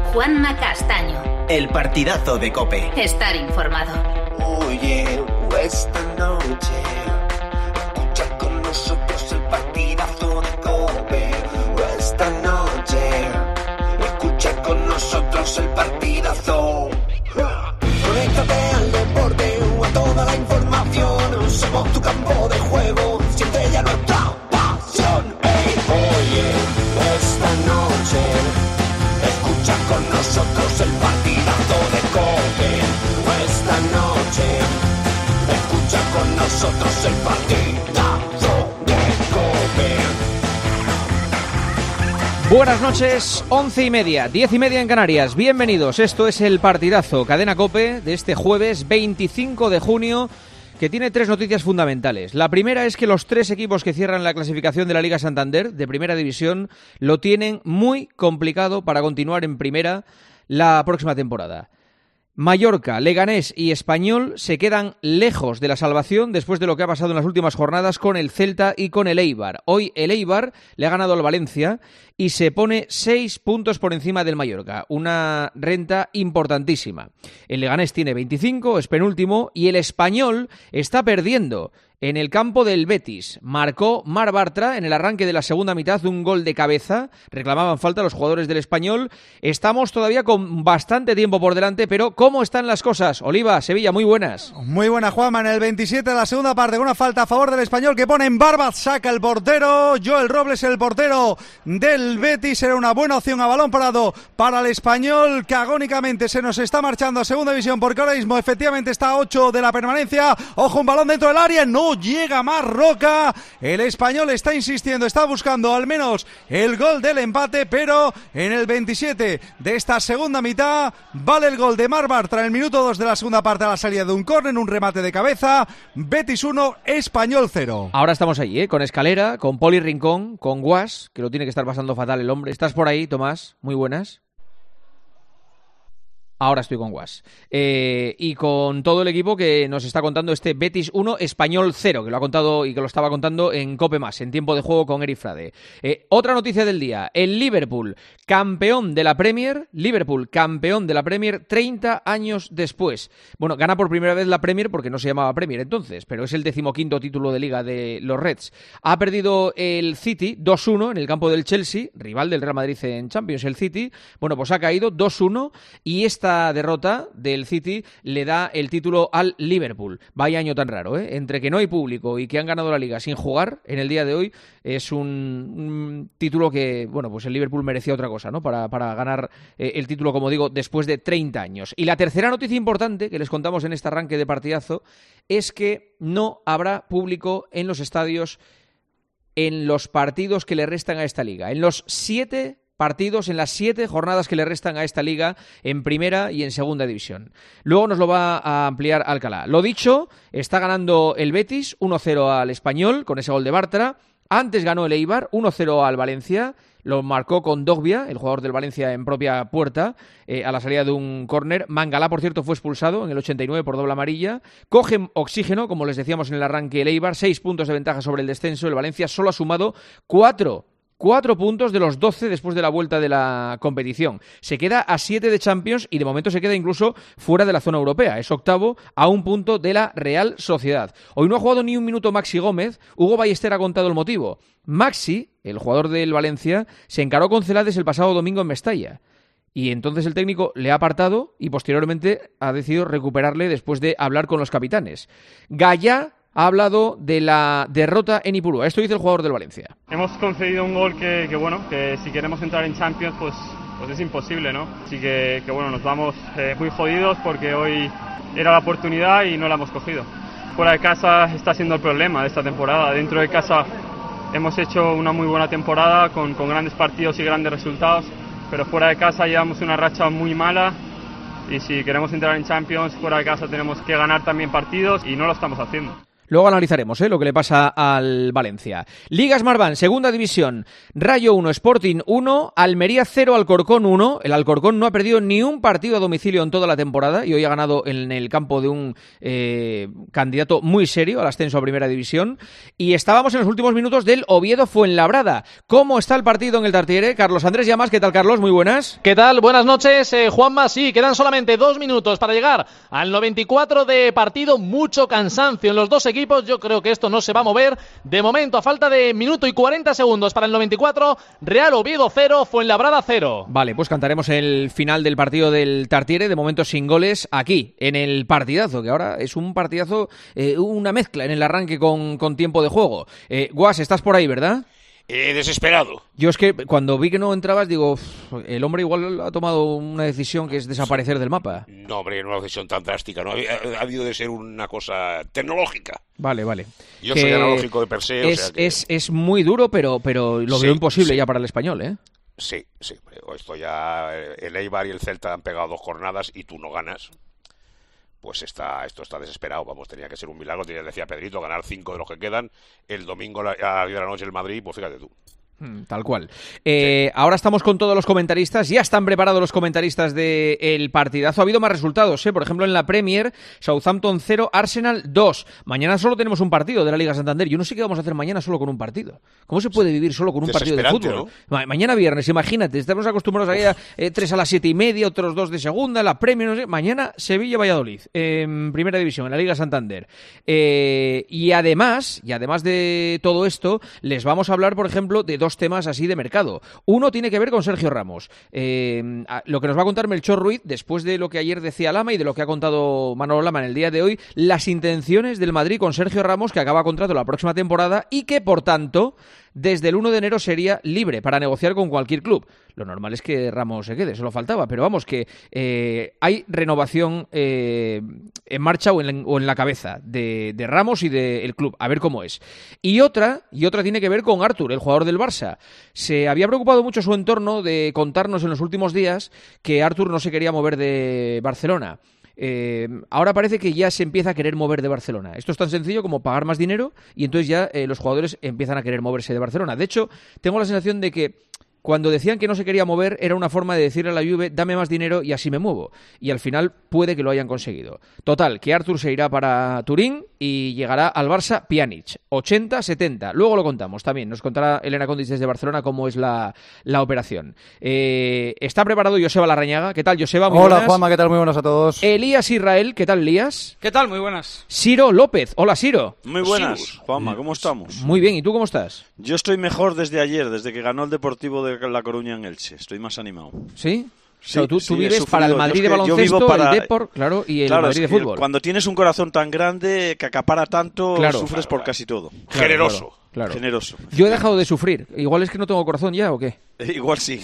Juanma Castaño. El partidazo de COPE. Estar informado. Oye, esta noche escucha con nosotros el partidazo de COPE. Esta noche escucha con nosotros el partidazo. Conéctate al deporte o a toda la información. Somos tu campo de juego. Siente ya nuestra pasión. Oye, esta noche escucha con nosotros el partidazo de COPE. Esta noche escucha con nosotros el partidazo de COPE. Buenas noches, 11:30, 10:30 en Canarias. Bienvenidos, esto es el partidazo Cadena COPE de este jueves 25 de junio, que tiene tres noticias fundamentales. La primera es que los tres equipos que cierran la clasificación de la Liga Santander de Primera División lo tienen muy complicado para continuar en Primera la próxima temporada. Mallorca, Leganés y Español se quedan lejos de la salvación después de lo que ha pasado en las últimas jornadas con el Celta y con el Eibar. Hoy el Eibar le ha ganado al Valencia y se pone 6 puntos por encima del Mallorca, una renta importantísima. El Leganés tiene 25, es penúltimo, y el Español está perdiendo en el campo del Betis. Marcó Marc Bartra en el arranque de la segunda mitad un gol de cabeza. Reclamaban falta los jugadores del Español. Estamos todavía con bastante tiempo por delante, pero ¿cómo están las cosas? Oliva, Sevilla, muy buenas. Muy buena, Juanma. En el 27 de la segunda parte, con una falta a favor del Español que pone en Barbaz, saca el portero. Joel Robles, el portero del Betis. Era una buena opción a balón parado para el Español, que agónicamente se nos está marchando a segunda división, porque ahora mismo efectivamente está a 8 de la permanencia. Ojo, un balón dentro del área, no llega más Roca. El Español está insistiendo, está buscando al menos el gol del empate, pero en el 27 de esta segunda mitad vale el gol de Marc Bartra en el minuto 2 de la segunda parte a la salida de un córner, un remate de cabeza. Betis 1, Español 0. Ahora estamos ahí, con Escalera, con Poli Rincón, con Guas, que lo tiene que estar pasando fatal el hombre. ¿Estás por ahí, Tomás? Muy buenas. Ahora estoy con Guas. Y con todo el equipo que nos está contando este Betis 1, Español 0, que lo ha contado y que lo estaba contando en COPE+, en tiempo de juego con Eric Frade. Otra noticia del día, el Liverpool, campeón de la Premier, 30 años después. Bueno, gana por primera vez la Premier porque no se llamaba Premier entonces, pero es el 15º título de Liga de los Reds. Ha perdido el City 2-1 en el campo del Chelsea, rival del Real Madrid en Champions, el City. Bueno, pues ha caído 2-1 y esta derrota del City le da el título al Liverpool. Vaya año tan raro, ¿eh? Entre que no hay público y que han ganado la Liga sin jugar en el día de hoy, es un título que, bueno, pues el Liverpool merecía otra cosa, ¿no? Para ganar el título, como digo, después de 30 años. Y la tercera noticia importante que les contamos en este arranque de partidazo es que no habrá público en los estadios en los partidos que le restan a esta liga. En los 7 partidos, en las 7 jornadas que le restan a esta liga en primera y en segunda división. Luego nos lo va a ampliar Alcalá. Lo dicho, está ganando el Betis 1-0 al Español con ese gol de Bartra. Antes ganó el Eibar 1-0 al Valencia. Lo marcó con Dogbia, el jugador del Valencia, en propia puerta, a la salida de un córner. Mangalá, por cierto, fue expulsado en el 89 por doble amarilla. Cogen oxígeno, como les decíamos en el arranque, el Eibar, 6 puntos de ventaja sobre el descenso. El Valencia solo ha sumado 4 puntos de los 12 después de la vuelta de la competición. Se queda a 7 de Champions y de momento se queda incluso fuera de la zona europea. Es octavo a 1 punto de la Real Sociedad. Hoy no ha jugado ni un minuto Maxi Gómez. Hugo Ballester ha contado el motivo. Maxi, el jugador del Valencia, se encaró con Celades el pasado domingo en Mestalla. Y entonces el técnico le ha apartado y posteriormente ha decidido recuperarle después de hablar con los capitanes. Gallá ha hablado de la derrota en Ipurúa. Esto dice el jugador del Valencia. Hemos concedido un gol que si queremos entrar en Champions, pues es imposible, ¿no? Así que bueno, nos vamos muy jodidos porque hoy era la oportunidad y no la hemos cogido. Fuera de casa está siendo el problema de esta temporada. Dentro de casa hemos hecho una muy buena temporada con grandes partidos y grandes resultados, pero fuera de casa llevamos una racha muy mala. Y si queremos entrar en Champions, fuera de casa tenemos que ganar también partidos y no lo estamos haciendo. Luego analizaremos lo que le pasa al Valencia. Liga Smartbank, segunda división. Rayo 1, Sporting 1, Almería 0, Alcorcón 1. El Alcorcón no ha perdido ni un partido a domicilio en toda la temporada y hoy ha ganado en el campo de un candidato muy serio al ascenso a primera división. Y estábamos en los últimos minutos del Oviedo Fuenlabrada. ¿Cómo está el partido en el Tartiere? Carlos Andrés Llamas, ¿qué tal, Carlos? Muy buenas. ¿Qué tal? Buenas noches, Juanma. Sí, quedan solamente 2 minutos para llegar al 94 de partido. Mucho cansancio en los dos equipos. Yo creo que esto no se va a mover. De momento, a falta de minuto y 40 segundos para el 94, Real Oviedo 0, Fuenlabrada 0. Vale, pues cantaremos el final del partido del Tartiere, de momento sin goles, aquí, en el partidazo, que ahora es un partidazo, una mezcla en el arranque con tiempo de juego. Guas, estás por ahí, ¿verdad? Desesperado. Yo es que cuando vi que no entrabas, digo, el hombre igual ha tomado una decisión que es desaparecer del mapa. No, hombre, no es una decisión tan drástica, ¿no? Ha habido de ser una cosa tecnológica. Vale. Yo soy analógico de per se, es, o sea que... es muy duro, pero lo veo imposible ya para el Español, ¿eh? Sí. Esto ya, el Eibar y el Celta han pegado 2 jornadas y tú no ganas. Pues esto está desesperado, vamos, tenía que ser un milagro, decía Pedrito, ganar 5 de los que quedan, el domingo a las 10 de la noche el Madrid, pues fíjate tú. Tal cual. Ahora estamos con todos los comentaristas. Ya están preparados los comentaristas del partidazo. Ha habido más resultados, por ejemplo en la Premier, Southampton 0, Arsenal 2. Mañana solo tenemos un partido de la Liga Santander. Yo no sé qué vamos a hacer mañana solo con un partido. ¿Cómo se puede vivir solo con un partido de fútbol? ¿No? Mañana viernes, imagínate, estamos acostumbrados a 3 a las 7:30, otros 2 de segunda, la Premier, no sé. Mañana Sevilla-Valladolid, en Primera División, en la Liga Santander. Y además de todo esto, les vamos a hablar, por ejemplo, de 2 temas así de mercado. Uno tiene que ver con Sergio Ramos. Lo que nos va a contar Melchor Ruiz, después de lo que ayer decía Lama y de lo que ha contado Manolo Lama en el día de hoy, las intenciones del Madrid con Sergio Ramos, que acaba contrato la próxima temporada y que, por tanto, desde el 1 de enero sería libre para negociar con cualquier club. Lo normal es que Ramos se quede, solo faltaba, pero vamos, que hay renovación en marcha o en la cabeza de Ramos y del club, a ver cómo es. Y otra tiene que ver con Artur, el jugador del Barça. Se había preocupado mucho su entorno de contarnos en los últimos días que Artur no se quería mover de Barcelona. Ahora parece que ya se empieza a querer mover de Barcelona. Esto es tan sencillo como pagar más dinero y entonces ya los jugadores empiezan a querer moverse de Barcelona. De hecho, tengo la sensación de que cuando decían que no se quería mover era una forma de decirle a la Juve, dame más dinero y así me muevo. Y al final puede que lo hayan conseguido. Total, que Artur se irá para Turín y llegará al Barça Pjanic. 80-70. Luego lo contamos también. Nos contará Elena Condis desde Barcelona cómo es la operación. Está preparado Joseba Larrañaga. ¿Qué tal, Joseba? Muy Hola, buenas. Juanma. ¿Qué tal? Muy buenas a todos. Elías Israel. ¿Qué tal, Elías? ¿Qué tal? Muy buenas. Ciro López. Hola, Ciro. Muy buenas, Juanma. ¿Cómo estamos? Muy bien. ¿Y tú cómo estás? Yo estoy mejor desde ayer, desde que ganó el Deportivo de La Coruña en Elche. Estoy más animado. ¿Sí? Sí, o sea, tú vives para el Madrid de baloncesto, el Depor, claro, y el Madrid de fútbol. Cuando tienes un corazón tan grande que acapara tanto, sufres por casi todo. Generoso. Claro. Generoso. Yo he dejado de sufrir. Igual es que no tengo corazón ya, ¿o qué? Igual sí.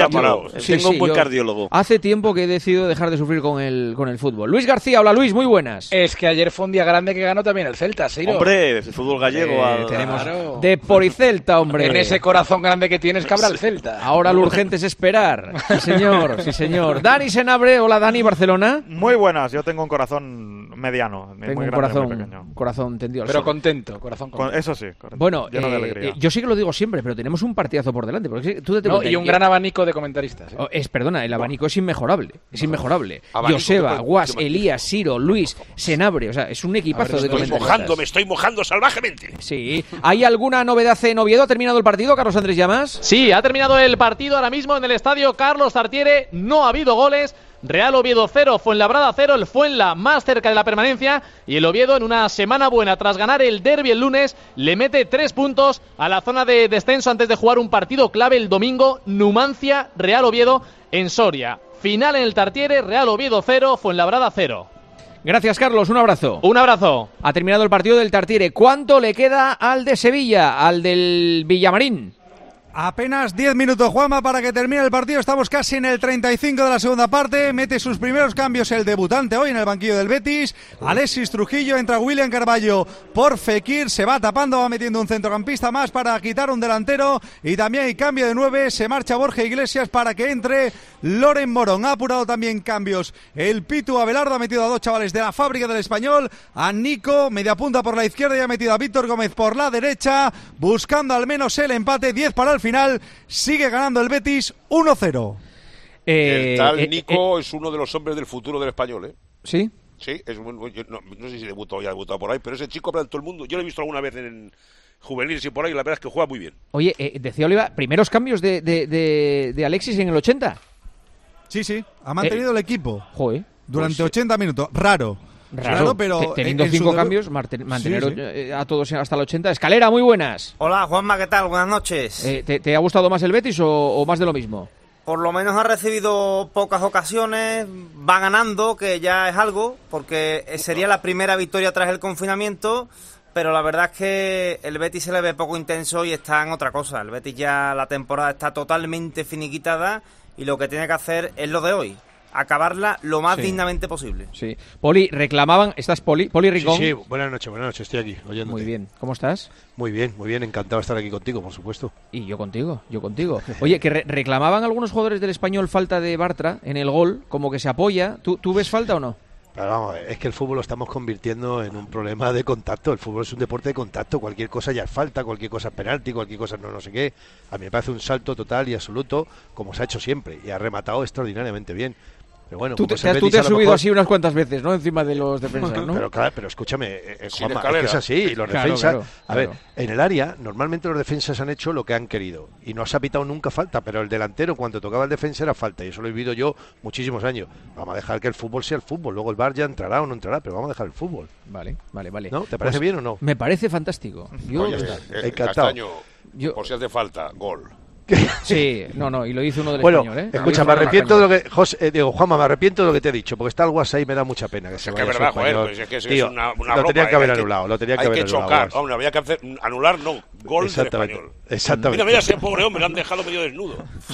Sí, tengo un buen cardiólogo. Hace tiempo que he decidido dejar de sufrir con el fútbol. Luis García, hola Luis, muy buenas. Es que ayer fue un día grande que ganó también el Celta, Ciro. Hombre, el fútbol gallego. Tenemos Depor y Celta, hombre. En ese corazón grande que tienes cabra el Celta. Ahora lo urgente es esperar. Sí, señor, sí, señor. Dani Senabre, hola Dani, Barcelona. Muy buenas, yo tengo un corazón mediano. Tengo muy un grande, corazón tendido. Pero contento, corazón contento. Eso sí, correcto. Bueno, lleno de alegría. yo sí que lo digo siempre, pero tenemos un partidazo por delante. Porque tú y un gran abanico de comentaristas. Perdona, el abanico es inmejorable. Es inmejorable. Abanico, Joseba, Guas, Elías, Ciro, Luis, Senabre. O sea, es un equipazo de comentaristas. Me estoy mojando salvajemente. Sí. ¿Hay alguna novedad en Oviedo? ¿Ha terminado el partido, Carlos Andrés Llamas? Sí, ha terminado el partido ahora mismo en el estadio Carlos Tartiere. No ha habido goles. Real Oviedo 0, Fuenlabrada 0, el Fuenla más cerca de la permanencia y el Oviedo en una semana buena tras ganar el derbi el lunes le mete 3 puntos a la zona de descenso antes de jugar un partido clave el domingo, Numancia Real Oviedo en Soria. Final en el Tartiere, Real Oviedo 0, Fuenlabrada 0. Gracias, Carlos, un abrazo. Un abrazo. Ha terminado el partido del Tartiere. ¿Cuánto le queda al de Sevilla, al del Villamarín? Apenas 10 minutos, Juanma, para que termine el partido. Estamos casi en el 35 de la segunda parte. Mete sus primeros cambios el debutante hoy en el banquillo del Betis. Alexis Trujillo, entra William Carballo por Fekir. Se va tapando, va metiendo un centrocampista más para quitar un delantero. Y también hay cambio de 9. Se marcha Borja Iglesias para que entre Loren Morón. Ha apurado también cambios el Pitu Abelardo. Ha metido a 2 chavales de la fábrica del Español. A Nico, media punta por la izquierda, y ha metido a Víctor Gómez por la derecha. Buscando al menos el empate. 10 para el final. Sigue ganando el Betis 1-0. El tal Nico es uno de los hombres del futuro del Español, ¿eh? ¿Sí? Sí, no sé si debutó o ya ha debutado por ahí, pero ese chico habla de todo el mundo. Yo lo he visto alguna vez en juveniles y por ahí, la verdad es que juega muy bien. Oye, decía Oliva, primeros cambios de Alexis en el 80. Sí, ha mantenido el equipo. Joder. Durante 80 minutos. Raro, pero teniendo 5 cambios, mantener a todos hasta el 80. Escalera, muy buenas. Hola, Juanma, ¿qué tal? Buenas noches. ¿Te ha gustado más el Betis o más de lo mismo? Por lo menos ha recibido pocas ocasiones, va ganando, que ya es algo, porque sería la primera victoria tras el confinamiento, pero la verdad es que el Betis se le ve poco intenso y está en otra cosa. El Betis ya la temporada está totalmente finiquitada y lo que tiene que hacer es lo de hoy. Acabarla lo más dignamente posible. Sí. Poli, reclamaban... ¿Estás Poli Rincón? Sí, buenas noches, estoy aquí, oyéndote. Muy bien, ¿cómo estás? Muy bien, encantado de estar aquí contigo, por supuesto. Y yo contigo. Oye, que reclamaban algunos jugadores del Español falta de Bartra en el gol, como que se apoya. ¿Tú ves falta o no? Pero vamos, es que el fútbol lo estamos convirtiendo en un problema de contacto. El fútbol es un deporte de contacto. Cualquier cosa ya es falta, cualquier cosa es penalti, cualquier cosa no sé qué. A mí me parece un salto total y absoluto, como se ha hecho siempre. Y ha rematado extraordinariamente bien. Pero bueno, tú te has subido así unas cuantas veces, ¿no? Encima de los defensas, ¿no? Pero claro, pero escúchame, Juanma, es que es así. Los defensas... A ver, en el área, normalmente los defensas han hecho lo que han querido. Y no se ha pitado nunca falta, pero el delantero, cuando tocaba el defensa, era falta. Y eso lo he vivido yo muchísimos años. Vamos a dejar que el fútbol sea el fútbol. Luego el VAR ya entrará o no entrará, pero vamos a dejar el fútbol. Vale. ¿No? ¿Te parece bien o no? Me parece fantástico. Yo encantado. Castaño, por si hace falta, gol. Sí, y lo hizo uno del Español, ¿eh? Escucha, me arrepiento de lo que... Juanma, me arrepiento de lo que te he dicho, porque está el WhatsApp y me da mucha pena que se vaya. Es que es verdad, joder, pues es que tío, es una lo broma, tenían que haber anulado, hay que chocar, hombre, había que hacer, anular, no, gol del Español. Exactamente. Mira, ese pobre hombre, le han dejado medio desnudo.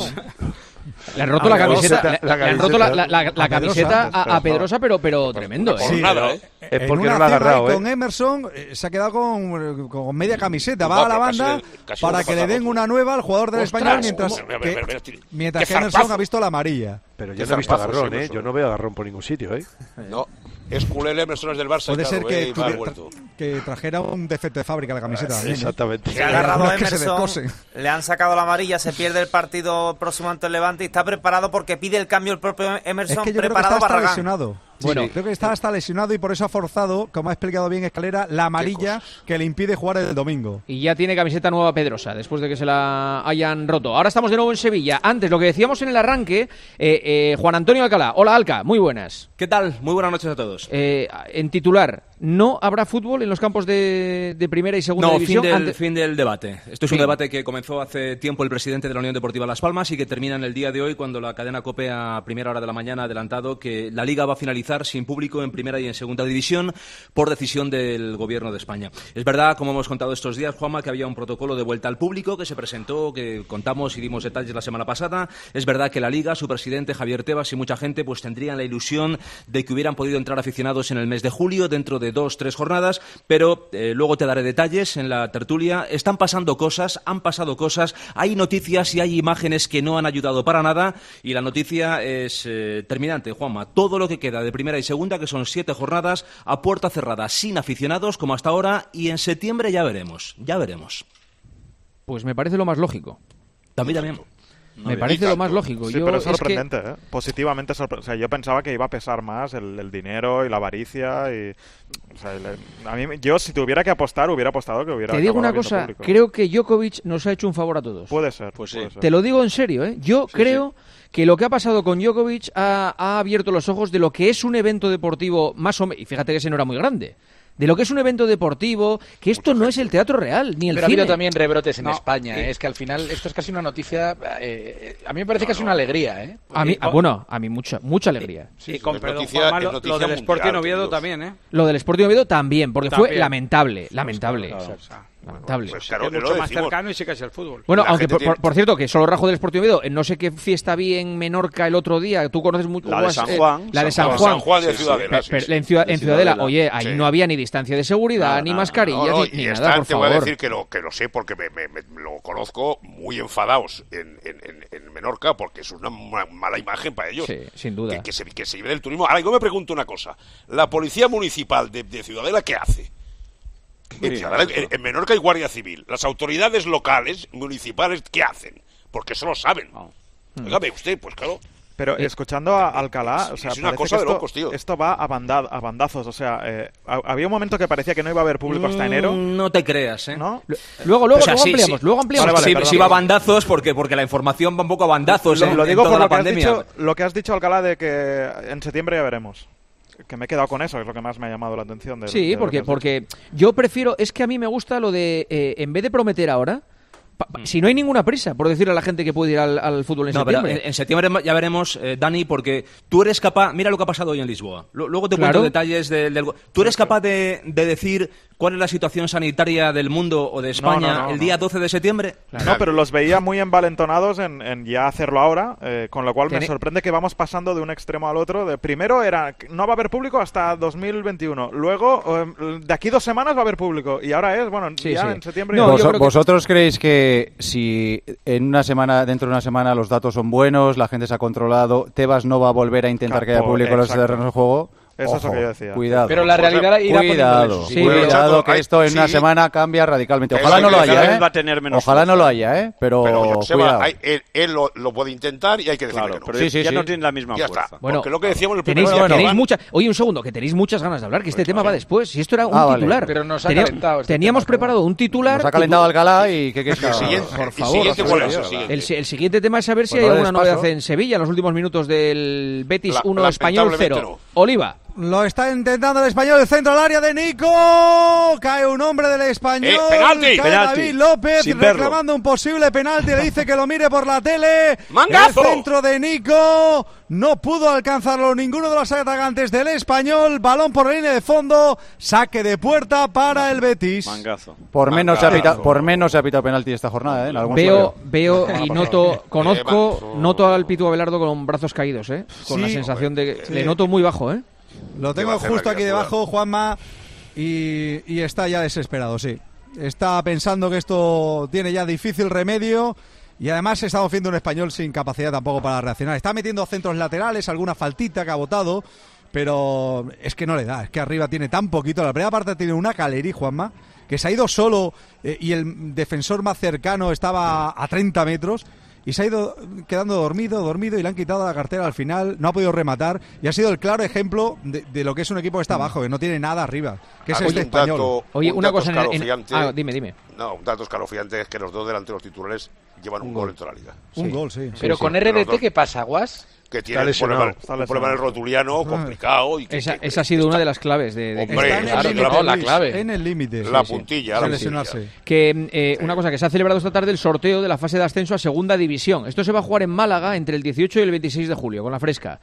Le han roto la camiseta, le han roto la camiseta a Pedrosa, pero tremendo, ¿eh? Sí, nada, es porque no lo ha agarrado, con Emerson se ha quedado con media camiseta. Va a la banda para que le den una nueva al jugador del Español, mientras que Emerson ha visto la amarilla. Pero yo no he visto agarrón, ¿eh? Yo no veo agarrón por ningún sitio, ¿eh? No. Es culé el Emerson, es del Barça. Puede ser que trajera un defecto de fábrica la camiseta. Exactamente. Se ha agarrado a Emerson, le han sacado la amarilla, se pierde el partido próximo ante el Levante y está preparado porque pide el cambio el propio Emerson. Es que yo preparado creo que está para lesionado. Bueno, creo que está hasta lesionado y por eso ha forzado, como ha explicado bien Escalera, la amarilla que le impide jugar el domingo. Y ya tiene camiseta nueva Pedrosa, después de que se la hayan roto. Ahora estamos de nuevo en Sevilla. Antes, lo que decíamos en el arranque, Juan Antonio Alcalá. Hola, Alca, muy buenas. ¿Qué tal? Muy buenas noches a todos. En titular, ¿no habrá fútbol en los campos de primera y segunda división? No, fin del debate. Esto es un debate que comenzó hace tiempo el presidente de la Unión Deportiva Las Palmas y que termina en el día de hoy cuando la cadena COPE a primera hora de la mañana ha adelantado que la Liga va a finalizar sin público en primera y en segunda división por decisión del Gobierno de España. Es verdad, como hemos contado estos días, Juanma, que había un protocolo de vuelta al público que se presentó, que contamos y dimos detalles la semana pasada. Es verdad que la Liga, su presidente Javier Tebas y mucha gente pues tendrían la ilusión de que hubieran podido entrar aficionados en el mes de julio, dentro de 2-3 jornadas, pero luego te daré detalles en la tertulia. Están pasando cosas, han pasado cosas, hay noticias y hay imágenes que no han ayudado para nada y la noticia es terminante, Juanma. Todo lo que queda de primera y segunda, que son 7 jornadas a puerta cerrada, sin aficionados como hasta ahora, y en septiembre ya veremos. Pues me parece lo más lógico. También. Me parece lo más lógico. Sí, pero es sorprendente, ¿eh? Positivamente sorprendente. O sea, yo pensaba que iba a pesar más el dinero y la avaricia. O sea, a mí, yo si tuviera que apostar, hubiera apostado que hubiera. Te digo una cosa, público. Creo que Djokovic nos ha hecho un favor a todos. Puede ser. Te lo digo en serio, ¿eh? Yo creo que lo que ha pasado con Djokovic ha abierto los ojos de lo que es un evento deportivo más o menos. Y fíjate que ese no era muy grande. De lo que es un evento deportivo, que esto no es el teatro real, ni el cine. Pero ha habido también rebrotes en España, ¿eh? Es que al final esto es casi una noticia, a mí me parece que es una alegría, ¿eh? A mí mucha alegría. Sí, con perdón, Juanma, lo del Sporting Oviedo también, ¿eh? Lo del Sporting Oviedo también, porque fue lamentable. Lamentable. Pues claro, es mucho más cercano y sí que es el fútbol. Bueno, aunque por cierto, que solo rajo del Sporting Oviedo, no sé qué fiesta vi en Menorca el otro día, tú conoces mucho la de San Juan. La de San Juan de Ciudadela. En Ciudadela, oye, ahí no había ni distancia de seguridad, ni mascarillas, ni nada, por favor. Te voy a decir que lo sé porque me lo conozco muy enfadados en Menorca, porque es una mala imagen para ellos. Sí, sin duda. Que se vive del turismo. Ahora, yo me pregunto una cosa. La Policía Municipal de Ciudadela, ¿qué hace? En Menorca hay Guardia Civil. Las autoridades locales, municipales, ¿qué hacen? Porque eso lo saben. Dígame usted, pues claro. Pero escuchando a Alcalá, o sea, es una cosa de locos, tío. Esto va a bandazos, o sea, había un momento que parecía que no iba a haber público hasta enero. No te creas, ¿eh? ¿No? Luego ampliamos. Sí va a bandazos porque la información va un poco a bandazos. Lo digo por lo que has dicho, Alcalá, de que en septiembre ya veremos. Que me he quedado con eso, es lo que más me ha llamado la atención. Porque yo prefiero, es que a mí me gusta lo de, en vez de prometer ahora, si no hay ninguna prisa por decirle a la gente que puede ir al fútbol en septiembre. Pero en septiembre ya veremos, Dani, porque tú eres capaz, mira lo que ha pasado hoy en Lisboa, luego te cuento detalles del... ¿Tú eres capaz de decir cuál es la situación sanitaria del mundo o de España el día 12 de septiembre? No, pero los veía muy envalentonados en ya hacerlo ahora, con lo cual me sorprende que vamos pasando de un extremo al otro. Primero era, no va a haber público hasta 2021, luego de aquí 2 semanas va a haber público, y ahora es, en septiembre... ¿Vosotros creéis que si dentro de una semana los datos son buenos, la gente se ha controlado, Tebas no va a volver a intentar que haya público en los terrenos de juego? Eso es lo que yo decía. Cuidado. Pero la realidad irá cuidado que esto en una semana cambia radicalmente. Ojalá no lo haya, Ojalá no lo haya, pero cuidado. Él lo puede intentar y hay que decirle que no. Pero ya no tiene la misma fuerza. Bueno, porque lo que decíamos el primer día Oye, un segundo, que tenéis muchas ganas de hablar, que este tema va después. Si esto era un titular. Pero nos ha calentado. Teníamos preparado un titular. Nos ha calentado Alcalá y ¿qué es? Por favor. El siguiente tema es saber si hay alguna novedad en Sevilla en los últimos minutos del Betis 1 Español 0. Oliva. Lo está intentando el Español, el centro al área de Nico. Cae un hombre del Español. ¡Penalti! Cae David López reclamando un posible penalti. Le dice que lo mire por la tele. ¡Mangazo! El centro de Nico. No pudo alcanzarlo ninguno de los atacantes del Español. Balón por la línea de fondo. Saque de puerta para el Betis. Mangazo. Por menos se ha pitado penalti esta jornada, en algún Veo y noto al Pitu Abelardo con brazos caídos, con la sensación de que le noto muy bajo, Lo tengo justo aquí debajo, Juanma, y está ya desesperado, sí. Está pensando que esto tiene ya difícil remedio y además estamos viendo un Español sin capacidad tampoco para reaccionar. Está metiendo centros laterales, alguna faltita que ha botado, pero es que no le da, es que arriba tiene tan poquito. La primera parte tiene una Caleri, Juanma, que se ha ido solo y el defensor más cercano estaba a 30 metros. Y se ha ido quedando dormido y le han quitado la cartera al final, no ha podido rematar y ha sido el claro ejemplo de lo que es un equipo que está abajo, que no tiene nada arriba, que es este Español. Oye, una cosa dime. No, un dato escalofriante es que los 2 delanteros titulares llevan un gol en toda la liga. Un gol, sí. Pero con RDT, ¿qué pasa, Guas? Que tiene un problema en el rotuliano complicado. Y esa ha sido una de las claves la clave. En el límite. La puntilla. Que una cosa, que se ha celebrado esta tarde el sorteo de la fase de ascenso a Segunda División. Esto se va a jugar en Málaga entre el 18 y el 26 de julio, con la fresca.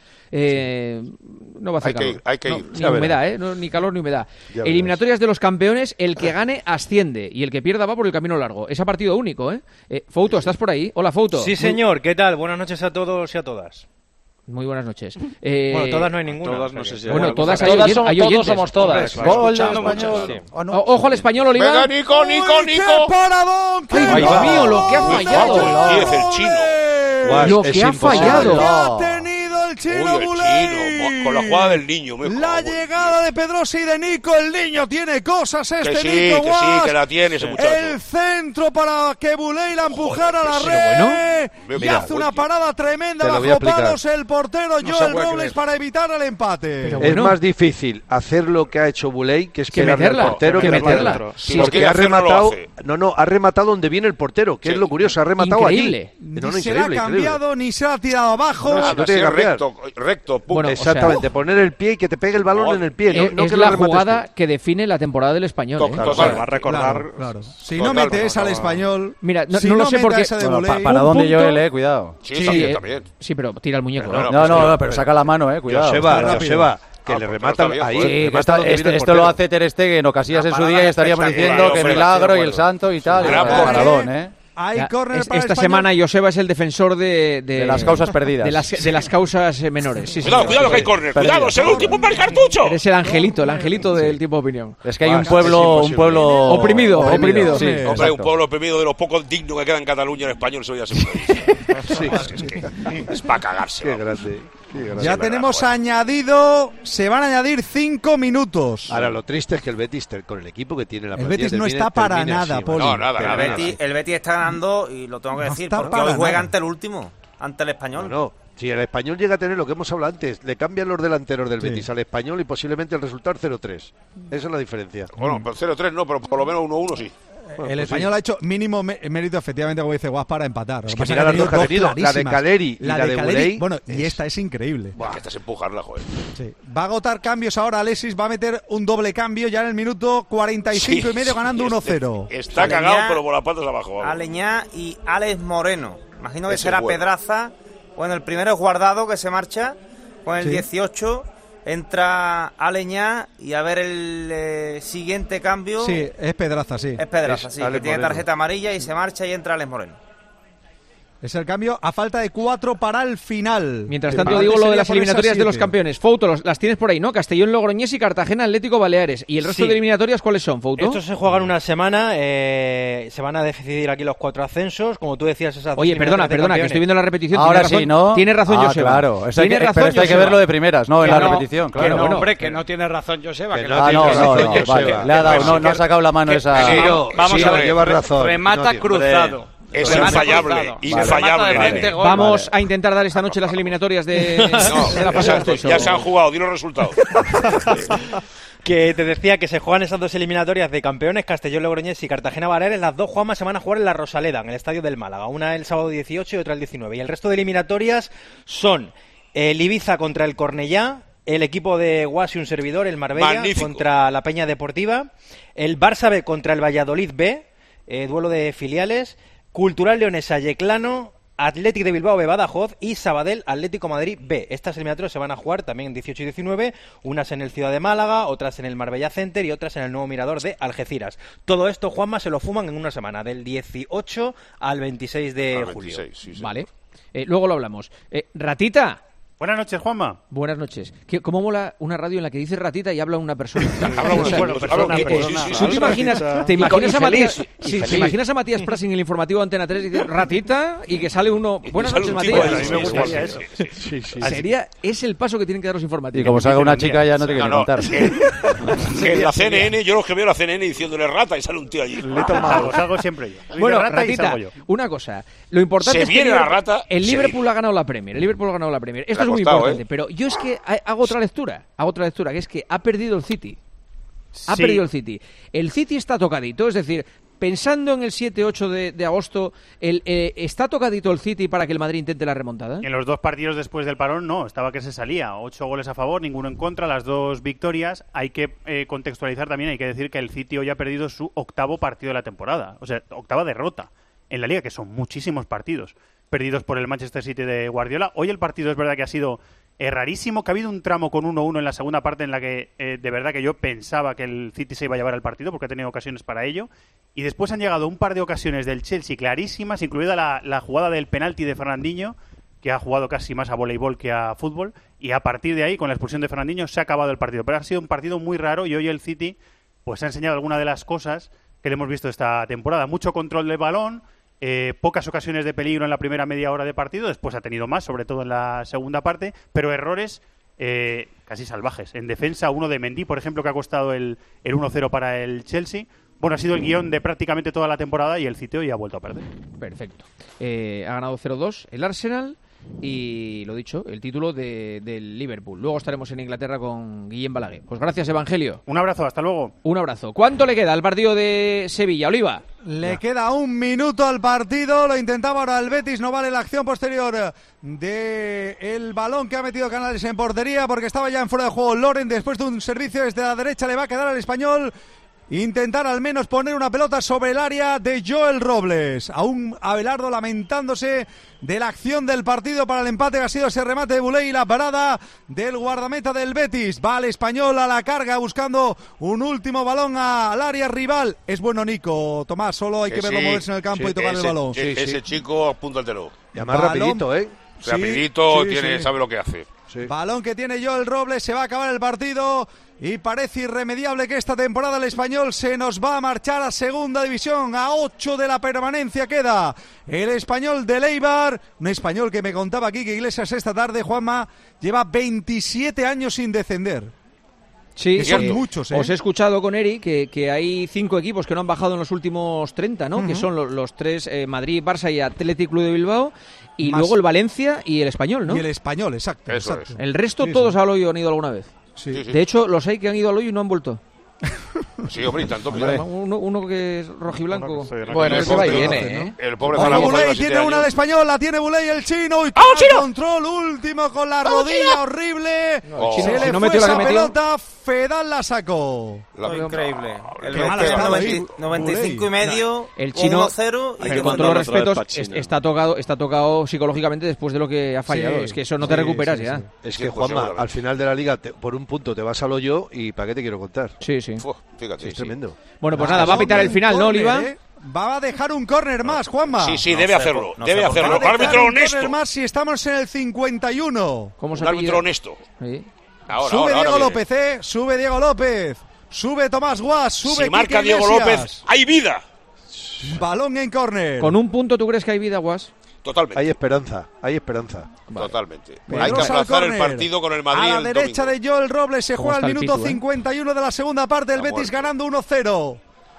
No va a hacer calor. Hay que ir. Ni humedad, ni calor ni humedad. Eliminatorias de los campeones, el que gane asciende y el que pierda va por el camino largo. Es a partido único, Fouto, ¿estás por ahí? Hola, Fouto. Sí, señor. ¿Qué tal? Buenas noches a todos y a todas. Muy buenas noches. Bueno, todas no hay ninguna. Todas no sé si todas hay oyentes. Todos somos todas. Ojo al Español, Oliva. Venga, Nico. ¡Qué paradón! ¡Ay, Dios mío, lo que ha fallado! Es el chino. Lo que ha fallado. El Chino Buley. Con la jugada del niño. La llegada de Pedrosa y de Nico. El niño tiene cosas. Nico que la tiene ese muchacho. El centro para que Buley la empujara a la red. Y hace una parada tremenda bajo palos el portero Joel Robles para evitar el empate. Es más difícil hacer lo que ha hecho Buley que esperarle al portero que meterla. Porque ha rematado. Ha rematado donde viene el portero, que es lo curioso. Ha rematado allí. Ni se le ha cambiado ni se ha tirado abajo. Recto, bueno, exactamente, poner el pie y que te pegue el balón en el pie. No es que la jugada que define la temporada del Español. Va a recordar. Claro. Si no metes al Español. Mira, no lo sé porque. Para dónde Joel, cuidado. Sí, también. Sí, pero tira el muñeco. No, pero saca la mano, cuidado. Joseba, que le remata ahí. Sí, esto lo hace Ter Stegen o Casillas en su día y estaríamos diciendo que milagro y el santo y tal. Maradón, Hay córner para esta semana Joseba es el defensor de las causas perdidas. De las causas menores. Sí, cuidado que hay córner. Cuidado, es el último para el cartucho. Eres el angelito del tiempo de opinión. Es que hay un pueblo oprimido. Sí, hombre, un pueblo oprimido de los pocos dignos que queda en Cataluña en español, eso ya se puede. Es para cagarse. Qué grande. Ya tenemos añadido, se van a añadir 5 minutos. Ahora, lo triste es que el Betis, con el equipo que tiene la plantilla, el Betis no está para nada, Poli. No, nada. El Betis está ganando, y lo tengo que decir, porque hoy juega ante el último, ante el Español. No, si el Español llega a tener lo que hemos hablado antes, le cambian los delanteros del Betis al Español y posiblemente el resultado 0-3. Esa es la diferencia. Bueno, 0-3 no, pero por lo menos 1-1 sí. Bueno, el Español ha hecho mínimo mérito, efectivamente, como dice Guas, para empatar. Es que mira las dos que ha tenido, la de Caleri y la de Burey. Bueno, y esta es increíble. Buah, que esta es empujarla, joder. Sí. Va a agotar cambios ahora Alexis, va a meter un doble cambio ya en el minuto 45 y medio, ganando 1-0. Está cagado, pero por las patas abajo. Aleñá y Alex Moreno. Imagino que será Pedraza. Bueno, el primero es Guardado, que se marcha con el 18. Entra Aleñá y a ver el siguiente cambio. Sí, es Pedraza, sí. Es Pedraza, sí, que tiene tarjeta amarilla y se marcha y entra Alex Moreno. Es el cambio a falta de 4 para el final. Mientras tanto, digo lo de las eliminatorias de los campeones. Fouto, las tienes por ahí, ¿no? Castellón, Logroñés y Cartagena, Atlético, Baleares. ¿Y el resto de eliminatorias cuáles son, Fouto? Estos se juegan una semana. Se van a decidir aquí los 4 ascensos. Como tú decías, esas Oye, perdona, que estoy viendo la repetición. Ahora sí, ¿no? Tiene razón Joseba. Claro, pero esto hay que verlo de primeras, ¿no? En la repetición, claro. Que no, hombre, que no tiene razón Joseba. No, le ha dado, no ha sacado la mano esa. Vamos a ver, lleva razón. Remata cruzado. Es infallable. Vamos a intentar dar esta noche las eliminatorias de la pasada. Ya se han jugado, di los resultados. Que te decía que se juegan esas dos eliminatorias de campeones, Castellón, Logroñés y Cartagena, Baleares. Las dos, Juanma, se van a jugar en la Rosaleda, en el estadio del Málaga. Una el sábado 18 y otra el 19. Y el resto de eliminatorias son el Ibiza contra el Cornellá, el equipo de Guas y un servidor, el Marbella, contra la Peña Deportiva, el Barça B contra el Valladolid B, duelo de filiales, Cultural Leonesa, Yeclano, Athletic de Bilbao B, Badajoz y Sabadell, Atlético Madrid B. Estas eliminatorias se van a jugar también en 18 y 19, unas en el Ciudad de Málaga, otras en el Marbella Center y otras en el nuevo Mirador de Algeciras. Todo esto, Juanma, se lo fuman en una semana, del 18 al 26 de julio. 26, sí. Vale, luego lo hablamos. Ratita. Buenas noches, Juanma. Buenas noches. ¿Cómo mola una radio en la que dice ratita y habla una persona? ¿Te imaginas a Matías? ¿Te imaginas a Matías Prats en el informativo de Antena 3 y dice ratita y que sale uno? Buenas noches, Matías. Me gustaría eso. Es el paso que tienen que dar los informativos. Y como salga una chica ya no te quiero contar. En la CNN, yo los que veo la CNN diciéndole rata y sale un tío allí. Salgo siempre yo. Bueno, ratita, una cosa. Lo importante es que el Liverpool ha ganado la Premier. Esto es muy importante, pero yo es que hago otra lectura, que es que ha perdido el City. El City está tocadito, es decir, pensando en el 7-8 de agosto, ¿está tocadito el City para que el Madrid intente la remontada? En los dos partidos después del parón no, estaba que se salía. 8 goles a favor, ninguno en contra, las 2 victorias. Hay que contextualizar también, hay que decir que el City hoy ha perdido su 8º partido de la temporada, o sea, 8ª derrota en la Liga, que son muchísimos partidos perdidos por el Manchester City de Guardiola. Hoy el partido es verdad que ha sido rarísimo, que ha habido un tramo con 1-1 en la segunda parte en la que de verdad que yo pensaba que el City se iba a llevar al partido porque ha tenido ocasiones para ello, y después han llegado un par de ocasiones del Chelsea clarísimas, incluida la jugada del penalti de Fernandinho, que ha jugado casi más a voleibol que a fútbol, y a partir de ahí, con la expulsión de Fernandinho, se ha acabado el partido. Pero ha sido un partido muy raro y hoy el City pues ha enseñado alguna de las cosas que le hemos visto esta temporada. Mucho control del balón, pocas ocasiones de peligro en la primera media hora de partido, después ha tenido más, sobre todo en la segunda parte, pero errores casi salvajes. En defensa, uno de Mendy, por ejemplo, que ha costado el 1-0 para el Chelsea. Bueno, ha sido el guión de prácticamente toda la temporada y el City hoy ha vuelto a perder. Perfecto. Ha ganado 0-2 el Arsenal y, lo dicho, el título del Liverpool. Luego estaremos en Inglaterra con Guillem Balaguer. Pues gracias, Evangelio. Un abrazo, hasta luego. Un abrazo. ¿Cuánto le queda al partido de Sevilla, Oliva? Le queda 1 minuto al partido, lo intentaba ahora el Betis, no vale la acción posterior del balón que ha metido Canales en portería porque estaba ya en fuera de juego Loren, después de un servicio desde la derecha le va a quedar al Español intentar al menos poner una pelota sobre el área de Joel Robles. Aún Abelardo lamentándose de la acción del partido para el empate, que ha sido ese remate de Buley y la parada del guardameta del Betis. Va el Español a la carga buscando un último balón al área rival. Es bueno Nico, Tomás, solo hay que verlo moverse en el campo y tocar el balón. Ese chico, apúntatelo. Y además rapidito, Rapidito, sabe lo que hace. Balón que tiene Joel Robles, se va a acabar el partido y parece irremediable que esta temporada el Español se nos va a marchar a segunda división. A 8 de la permanencia queda el Español de Eibar, un Español que me contaba aquí que Iglesias esta tarde, Juanma, lleva 27 años sin descender. Sí, son muchos, Os he escuchado con Eri que hay 5 equipos que no han bajado en los últimos 30, ¿no? Que son los 3, Madrid, Barça y Athletic Club de Bilbao. Y más luego el Valencia y el Español, ¿no? Y el Español, exacto. exacto. El resto todos al Hoyo han ido alguna vez. Sí. De hecho, los hay que han ido al Hoyo y no han vuelto. Sí, hombre, y tanto. Uno que es rojiblanco. Bueno, ese va y viene, ¿eh? El pobre Buley tiene una al Español, la tiene Buley el chino. Y control último con la rodilla horrible. Se le fue esa pelota, Fedal la sacó. Increíble. El 95 y medio, el chino, 1-0. Con todos los respetos, está tocado psicológicamente después de lo que ha fallado. Es que eso no te recuperas ya. Es que, Juanma, al final de la liga, por un punto te vas al Hoyo y ¿para qué te quiero contar? Sí. Fíjate, es tremendo. Bueno, pues nada, va a pitar el final, ¿no, Oliva? Va a dejar un córner más, Juanma. Sí, debe hacerlo. Árbitro honesto. Un más si estamos en el 51. ¿Cómo se árbitro honesto. Sí. Sube Diego López, sube Diego López. Sube Tomás Guas, sube Si marca Diego López, ¡hay vida! Balón en córner. ¿Con un punto tú crees que hay vida, Guas? Totalmente. Hay esperanza. Totalmente. Pedrosa hay que aplazar el partido con el Madrid. A la derecha domingo. de Joel Robles se juega el minuto 51 de la segunda parte. El Betis ganando 1-0.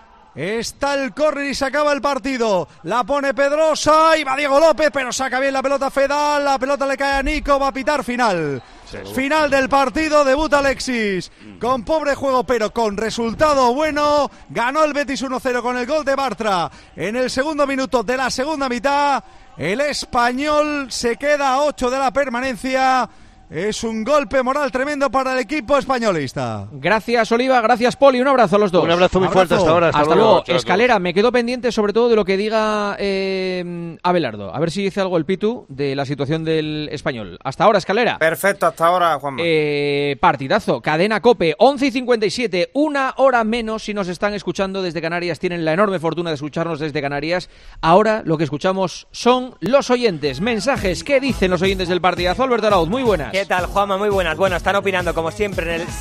Está el córner y se acaba el partido. La pone Pedrosa y va Diego López, pero saca bien la pelota Fedal. La pelota le cae a Nico, va a pitar final. Final del partido, debuta Alexis. Con pobre juego, pero con resultado bueno. Ganó el Betis 1-0 con el gol de Bartra. En el segundo minuto de la segunda mitad, el Español se queda a 8 de la permanencia. Es un golpe moral tremendo para el equipo españolista. Gracias, Oliva. Gracias, Poli. Un abrazo a los dos. Un abrazo muy fuerte hasta ahora. Hasta luego. Escalera, me quedo pendiente sobre todo de lo que diga Abelardo. A ver si dice algo el Pitu de la situación del Español. Hasta ahora, Escalera. Perfecto, hasta ahora, Juanma. Partidazo. Cadena COPE, 11:57. 1 hora menos si nos están escuchando desde Canarias. Tienen la enorme fortuna de escucharnos desde Canarias. Ahora lo que escuchamos son los oyentes. Mensajes. ¿Qué dicen los oyentes del partidazo? Alberto Arauz, muy buenas. ¿Qué tal, Juanma? Muy buenas. Bueno, están opinando como siempre en el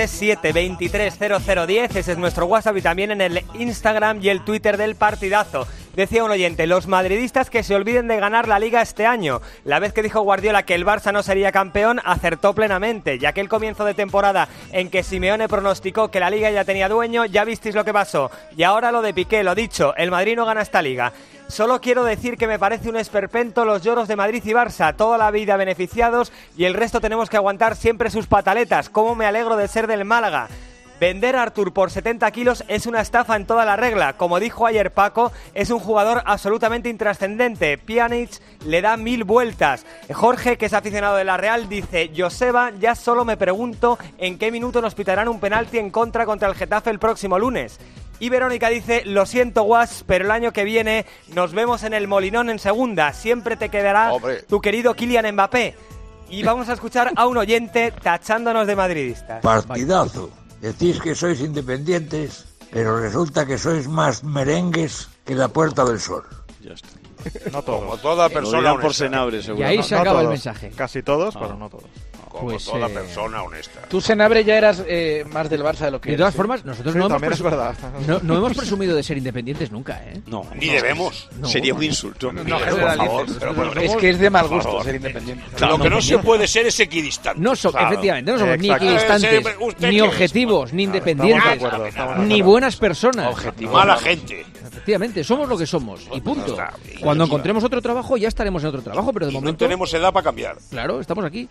637-230010, ese es nuestro WhatsApp, y también en el Instagram y el Twitter del partidazo. Decía un oyente, los madridistas que se olviden de ganar la Liga este año. La vez que dijo Guardiola que el Barça no sería campeón, acertó plenamente, ya que el comienzo de temporada en que Simeone pronosticó que la Liga ya tenía dueño, ya visteis lo que pasó. Y ahora lo de Piqué, lo dicho, el Madrid no gana esta Liga. Solo quiero decir que me parece un esperpento los lloros de Madrid y Barça, toda la vida beneficiados y el resto tenemos que aguantar siempre sus pataletas. Cómo me alegro de ser del Málaga. Vender a Artur por 70 kilos es una estafa en toda la regla. Como dijo ayer Paco, es un jugador absolutamente intrascendente. Pjanic le da 1000 vueltas. Jorge, que es aficionado de la Real, dice: Joseba, ya solo me pregunto en qué minuto nos pitarán un penalti en contra el Getafe el próximo lunes. Y Verónica dice: lo siento, Guas, pero el año que viene nos vemos en el Molinón en segunda. Siempre te quedará tu querido Kylian Mbappé. Y vamos a escuchar a un oyente tachándonos de madridistas. Partidazo. Decís que sois independientes, pero resulta que sois más merengues que la Puerta del Sol. Ya está. No todos. Como toda persona honesta. Por Senabre, seguro. Y ahí se acaba el mensaje. Casi todos, pero no todos. Como toda persona honesta. Tú, Senabre, ya eras más del Barça de lo que De todas formas, nosotros no hemos presumido de ser independientes nunca, ¿eh? No. Ni debemos. No. Sería un insulto. No, es que es de mal gusto ser independiente. Lo que no se puede ser es equidistante. Efectivamente, no somos ni equidistantes, ni objetivos, ni independientes, ni buenas personas. Mala gente. Efectivamente, somos lo que somos. Y punto. Cuando encontremos otro trabajo, ya estaremos en otro trabajo, pero de momento no tenemos edad para cambiar. Claro, estamos aquí.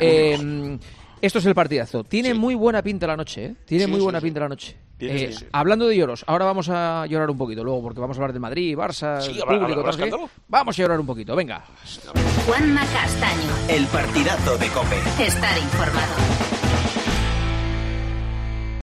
Esto es el partidazo. Tiene muy buena pinta la noche, ¿eh? Tiene muy buena pinta la noche. Hablando de lloros, ahora vamos a llorar un poquito luego, porque vamos a hablar de Madrid, Barça, público, vamos a llorar un poquito, venga. Juanma Castaño. El partidazo de COPE. Estar informado.